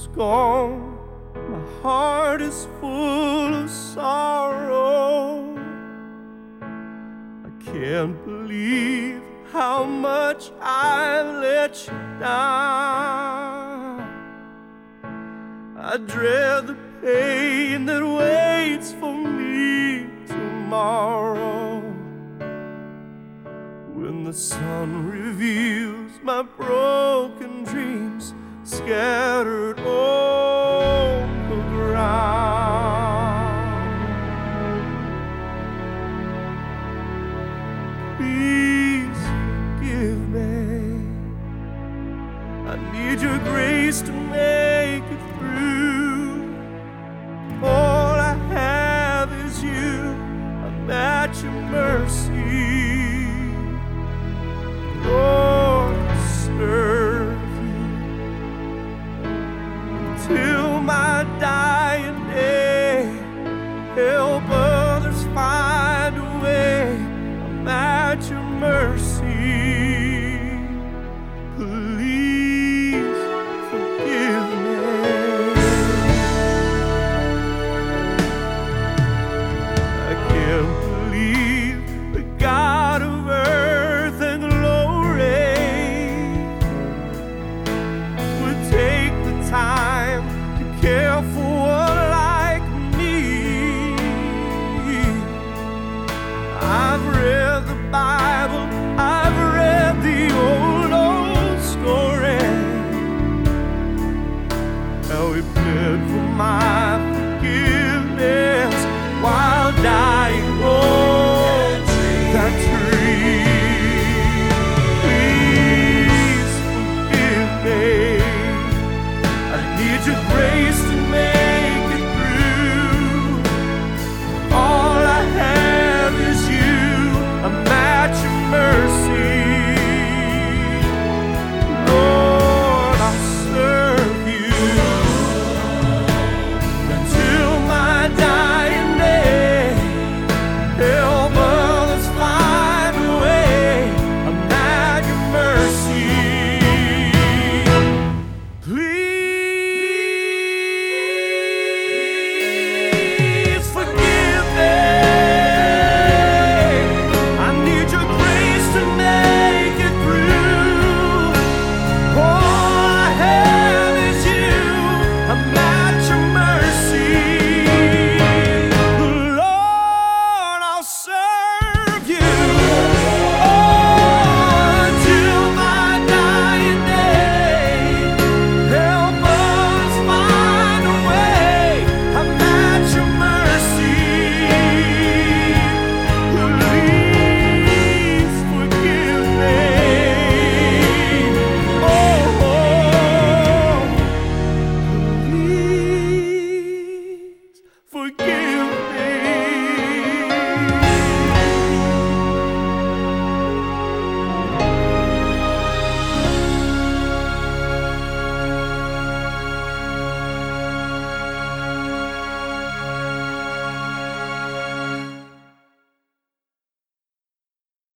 gone, my heart is full of sorrow. I can't believe how much I let you down. I dread the pain that waits for me tomorrow, when the sun reveals my broken dreams scattered on the ground. Please forgive me. I need your grace to make it through. All I have is you. I'm at your mercy. Lord, serve you till my dying day. Help others find a way. I'm at your mercy. Please forgive me. I can't believe the God of earth and time to care for one like me. I've read the Bible, I've read the old story, how he bled for my forgiveness.